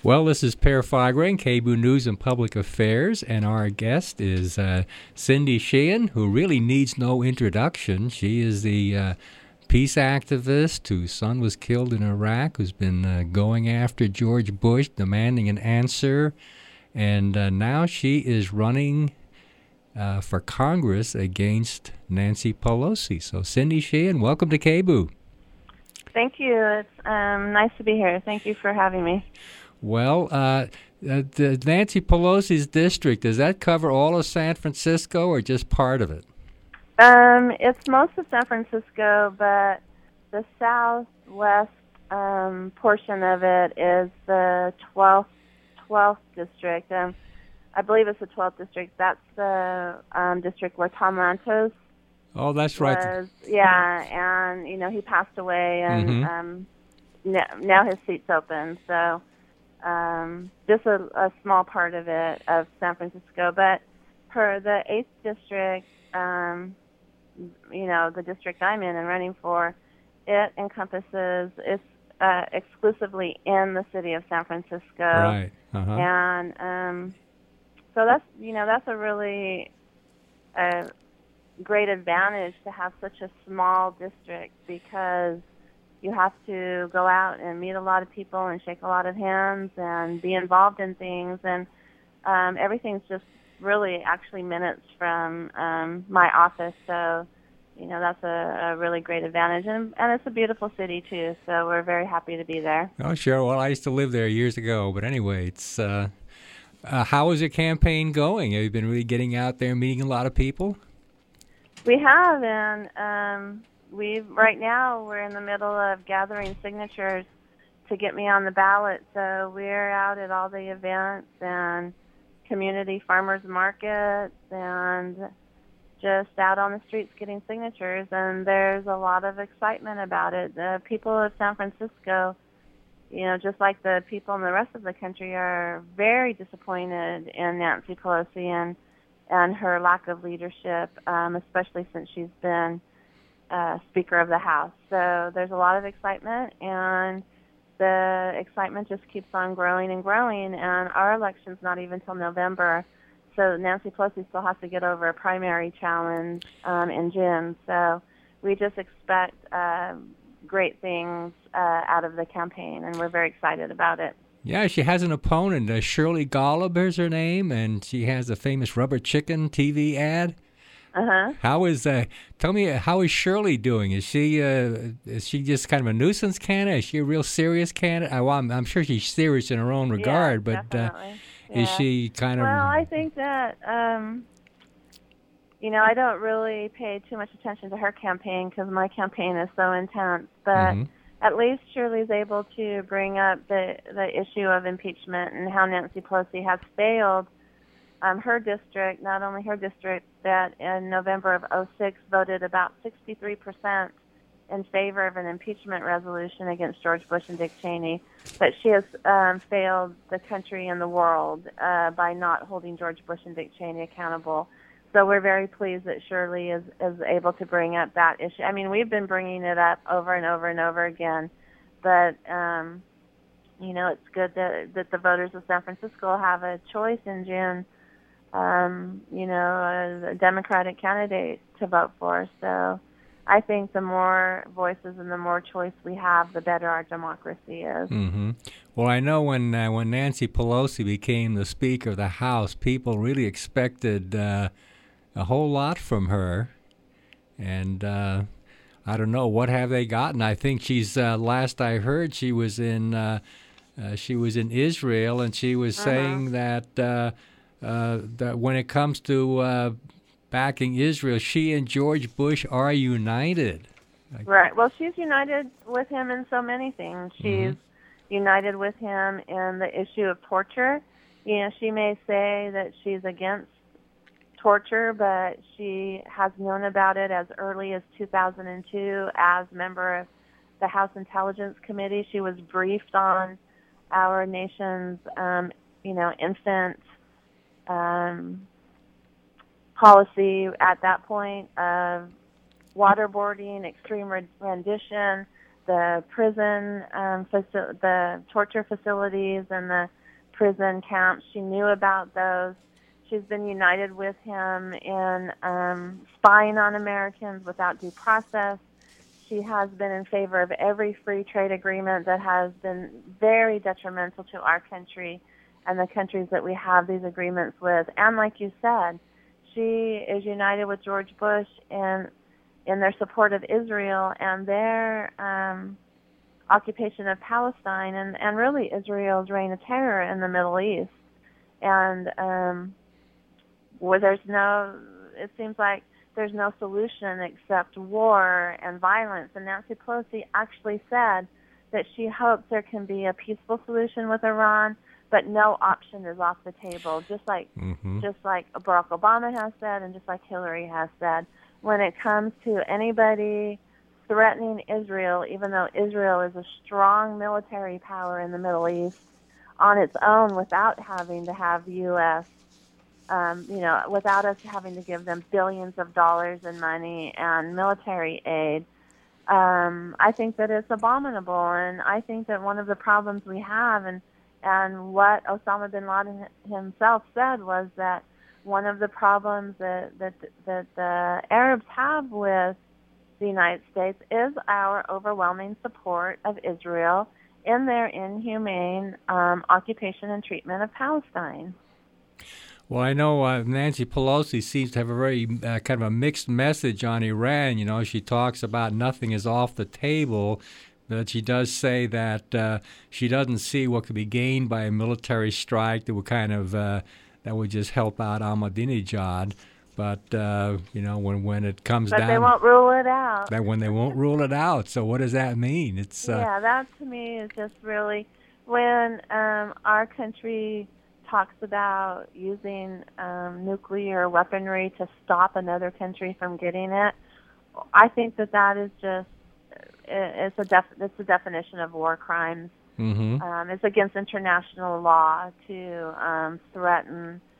Well, this is Per Fagra, KBOO News and Public Affairs, and our guest is Cindy Sheehan, who really needs no introduction. She is the peace activist whose son was killed in Iraq, who's been going after George Bush, demanding an answer, and now she is running for Congress against Nancy Pelosi. So, Cindy Sheehan, welcome to KBOO. Thank you. It's nice to be here. Thank you for having me. Well, the Nancy Pelosi's district, does that cover all of San Francisco or just part of it? It's most of San Francisco, but the southwest portion of it is the 12th district. I believe it's the 12th district. That's the district where Tom Lantos that's right. was. Yeah, and, he passed away, and now his seat's open, so... just a small part of it, of San Francisco. But for the 8th district, the district I'm in and running for, it encompasses, it's exclusively in the city of San Francisco. Right. Uh-huh. And so that's a really great advantage to have such a small district, because you have to go out and meet a lot of people and shake a lot of hands and be involved in things. And everything's just really actually minutes from my office. So, that's a really great advantage. And it's a beautiful city, too. So we're very happy to be there. Oh, sure. Well, I used to live there years ago. But anyway, it's how is your campaign going? Have you been really getting out there, meeting a lot of people? We have, and... right now we're in the middle of gathering signatures to get me on the ballot. So we're out at all the events and community farmers markets and just out on the streets getting signatures. And there's a lot of excitement about it. The people of San Francisco, just like the people in the rest of the country, are very disappointed in Nancy Pelosi and her lack of leadership, especially since she's been Speaker of the House. So there's a lot of excitement, and the excitement just keeps on growing and growing, and our election's not even till November, so Nancy Pelosi still has to get over a primary challenge in June. So we just expect great things out of the campaign, and we're very excited about it. Yeah, she has an opponent, Shirley Golub is her name, and she has a famous rubber chicken TV ad. Uh-huh. Tell me, how is Shirley doing? Is she just kind of a nuisance candidate? Is she a real serious candidate? Well, I'm sure she's serious in her own regard, but is she kind of... Well, I think that, I don't really pay too much attention to her campaign because my campaign is so intense, but at least Shirley's able to bring up the issue of impeachment and how Nancy Pelosi has failed her district, not only her district, that in November of 2006 voted about 63% in favor of an impeachment resolution against George Bush and Dick Cheney, but she has failed the country and the world by not holding George Bush and Dick Cheney accountable. So we're very pleased that Shirley is able to bring up that issue. I mean, we've been bringing it up over and over and over again, but it's good that the voters of San Francisco have a choice in June. A Democratic candidate to vote for. So I think the more voices and the more choice we have, the better our democracy is. Mm-hmm. Well, I know when Nancy Pelosi became the Speaker of the House, people really expected a whole lot from her. And I don't know, what have they gotten? I think she's, last I heard, she was in Israel, and she was saying that when it comes to backing Israel, she and George Bush are united. Right. Well, she's united with him in so many things. She's united with him in the issue of torture. She may say that she's against torture, but she has known about it as early as 2002 as member of the House Intelligence Committee. She was briefed on our nation's, infant policy at that point of waterboarding, extreme rendition, the prison, the torture facilities and the prison camps. She knew about those. She's been united with him in spying on Americans without due process. She has been in favor of every free trade agreement that has been very detrimental to our country and the countries that we have these agreements with. And like you said, she is united with George Bush in their support of Israel and their occupation of Palestine and really Israel's reign of terror in the Middle East. And where it seems like there's no solution except war and violence. And Nancy Pelosi actually said that she hopes there can be a peaceful solution with Iran, but no option is off the table, just like Barack Obama has said and just like Hillary has said. When it comes to anybody threatening Israel, even though Israel is a strong military power in the Middle East on its own without having to have U.S., without us having to give them billions of dollars in money and military aid, I think that it's abominable. And I think that one of the problems we have, and what Osama bin Laden himself said, was that one of the problems that the Arabs have with the United States is our overwhelming support of Israel in their inhumane occupation and treatment of Palestine. Well, I know Nancy Pelosi seems to have a very kind of a mixed message on Iran. You know, she talks about nothing is off the table, but she does say that she doesn't see what could be gained by a military strike that would kind of that would just help out Ahmadinejad. But when it comes down, they won't rule it out. When they won't rule it out. So what does that mean? It's that to me is just really when our country talks about using nuclear weaponry to stop another country from getting it. I think that is just it's the definition of war crimes. Mm-hmm. It's against international law to threaten